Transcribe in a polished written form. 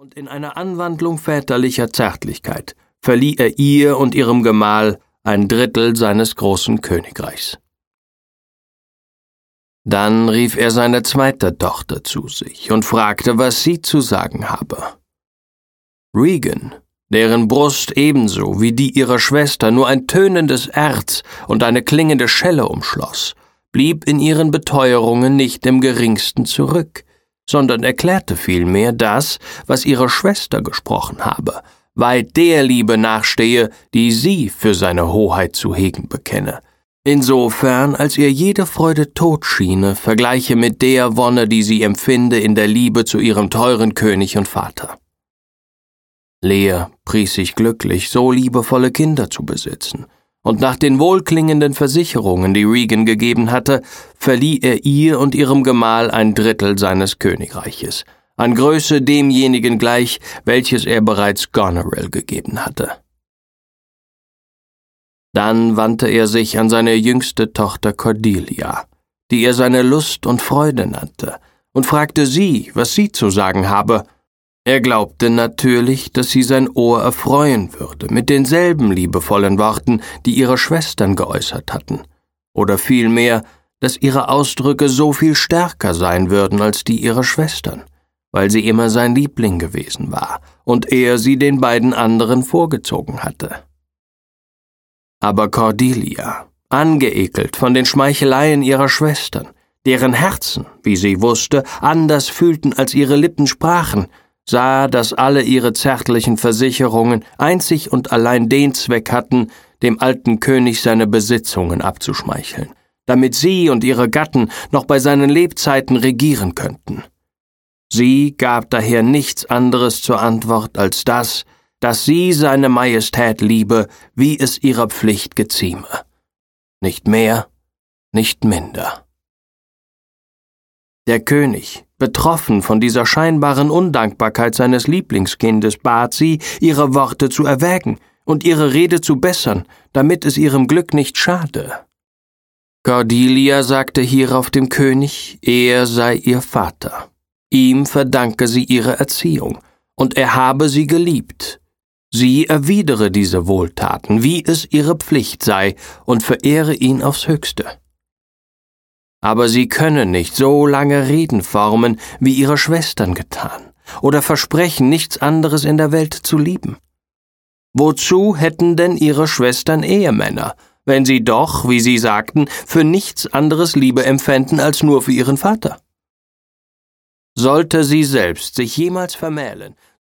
und in einer Anwandlung väterlicher Zärtlichkeit verlieh er ihr und ihrem Gemahl 1/3 seines großen Königreichs. Dann rief er seine zweite Tochter zu sich und fragte, was sie zu sagen habe. Regan, deren Brust ebenso wie die ihrer Schwester nur ein tönendes Erz und eine klingende Schelle umschloss, blieb in ihren Beteuerungen nicht im geringsten zurück, sondern erklärte vielmehr das, was ihre Schwester gesprochen habe, weit der Liebe nachstehe, die sie für seine Hoheit zu hegen bekenne, insofern als ihr jede Freude tot schiene, vergleiche mit der Wonne, die sie empfinde in der Liebe zu ihrem teuren König und Vater. Lea pries sich glücklich, so liebevolle Kinder zu besitzen, und nach den wohlklingenden Versicherungen, die Regan gegeben hatte, verlieh er ihr und ihrem Gemahl 1/3 seines Königreiches, an Größe demjenigen gleich, welches er bereits Goneril gegeben hatte. Dann wandte er sich an seine jüngste Tochter Cordelia, die er seine Lust und Freude nannte, und fragte sie, was sie zu sagen habe. Er glaubte natürlich, dass sie sein Ohr erfreuen würde mit denselben liebevollen Worten, die ihre Schwestern geäußert hatten, oder vielmehr, dass ihre Ausdrücke so viel stärker sein würden als die ihrer Schwestern, weil sie immer sein Liebling gewesen war und er sie den beiden anderen vorgezogen hatte. Aber Cordelia, angeekelt von den Schmeicheleien ihrer Schwestern, deren Herzen, wie sie wusste, anders fühlten als ihre Lippen sprachen, sah, dass alle ihre zärtlichen Versicherungen einzig und allein den Zweck hatten, dem alten König seine Besitzungen abzuschmeicheln, damit sie und ihre Gatten noch bei seinen Lebzeiten regieren könnten. Sie gab daher nichts anderes zur Antwort als das, dass sie seine Majestät liebe, wie es ihrer Pflicht gezieme. Nicht mehr, nicht minder. Der König, betroffen von dieser scheinbaren Undankbarkeit seines Lieblingskindes, bat sie, ihre Worte zu erwägen und ihre Rede zu bessern, damit es ihrem Glück nicht schade. Cordelia sagte hierauf dem König, er sei ihr Vater. Ihm verdanke sie ihre Erziehung, und er habe sie geliebt. Sie erwidere diese Wohltaten, wie es ihre Pflicht sei, und verehre ihn aufs Höchste. Aber sie könne nicht so lange Reden formen, wie ihre Schwestern getan, oder versprechen, nichts anderes in der Welt zu lieben. Wozu hätten denn ihre Schwestern Ehemänner, wenn sie doch, wie sie sagten, für nichts anderes Liebe empfänden als nur für ihren Vater? Sollte sie selbst sich jemals vermählen,